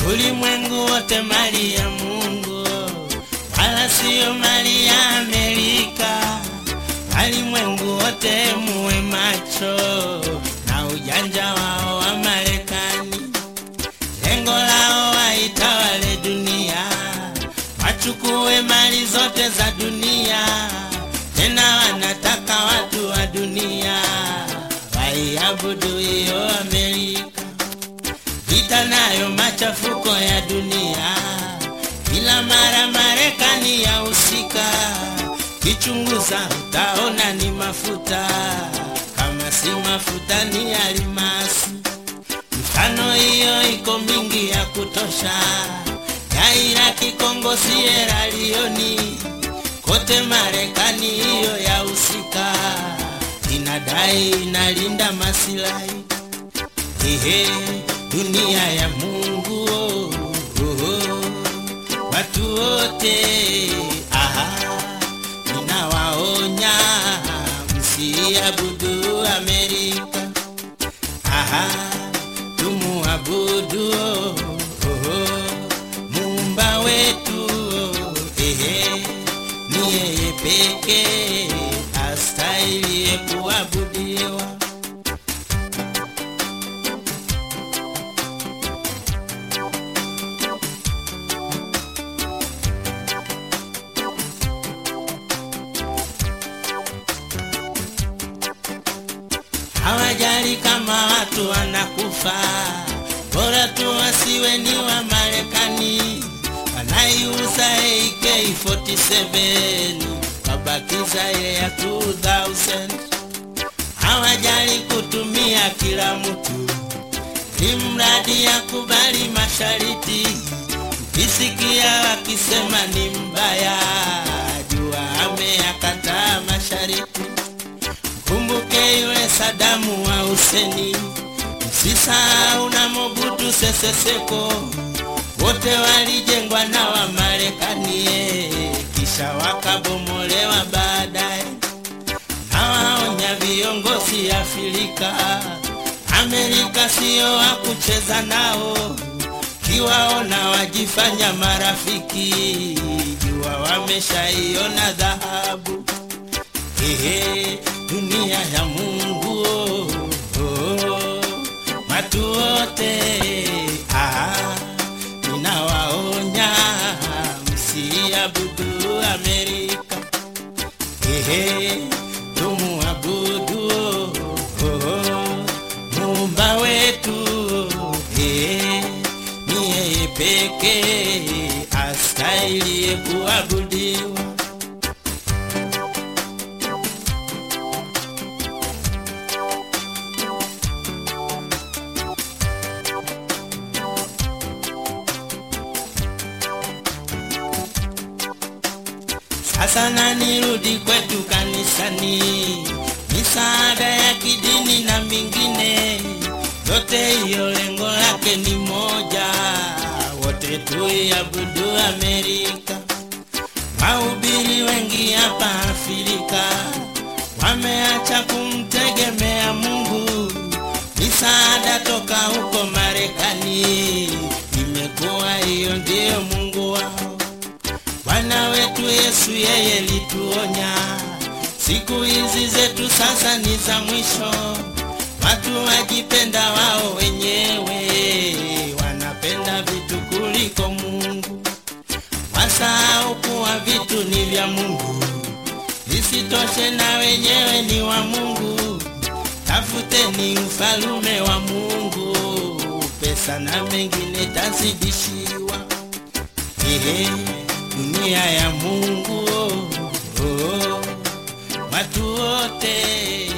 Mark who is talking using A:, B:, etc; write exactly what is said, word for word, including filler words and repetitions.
A: Ulimwengu wote mali ya Mungu, wala sio mali ya Amerika. Ulimwengu wote muwe macho na ujanja wao wa Marekani. Lengo lao waitawale dunia, wachukue mali zote za dunia. Tena wanataka watu wa dunia waiabudu hiyo Amerika. Vita nayo machafuko ya dunia, kila mara Marekani yahusika. Kichunguza utaona ni mafuta, kama si mafuta ni almasi. Mfano hiyo iko mingi ya kutosha, ya Iraki, Kongo, Sierra Leone. Kote Marekani hiyo yahusika, inadai inalinda masilahi. Ehe, dunia ya Mungu, oh, oh, watu wote, aha, ninawaonya msiabudu Amerika. Aha, tumuabudu oh, oh, Muumba wetu, oh, ehe, ni yeye pekee astahili kuabudiwa. Hawajali kama watu wanakufa, bora tu wasiwe ni wa Marekani. Wanaiuza A K arobaini, wabakiza ya two thousand. Hawajali kutumia kila mtu, imradi ya kubali mashariti. Ukisikia wakisema ni mbaya, jua ameyakataa mashariti. Kumbuke yule Sadamu wa Huseni, msisahau na Mobutu Sese Seko. Wote walijengwa na wa Marekani, kisha wakabomolewa baadaye. Nawaonya viongozi Afrika, Amerika sio wa kucheza nao. Kiwaona wajifanya marafiki, jua wameshaiona dhahabu. Ehe, dunia ya Mungu, oh, oh, watu wote, ah, ninawaonya msiabudu Amerika. Ehe, tumuabudu oh, oh, Muumba wetu, ehe, ni yeye pekee astahili kuabudiwa. Sasa na nirudi kwetu kanisani, misaada ya kidini na mingine, yote hiyo lengo lake ni moja, wote tuiabudu Amerika. Mahubiri wengi hapa Afrika wameacha kumtegemea Mungu. Misaada toka huko Marekani, imekuwa hiyo ndio Mungu wao. Bwana wetu Yesu yeye lituonya, siku hizi zetu sasa ni za mwisho. Watu wajipenda wao wenyewe, wanapenda vitu kuliko Mungu. Wasahau kuwa vitu ni vya Mungu, isitoshe na wenyewe ni wa Mungu. Tafuteni ufalme wa Mungu, pesa na mengine tazidishiwa. Ehe, dunia ya Mungu, oh, oh, watu wote.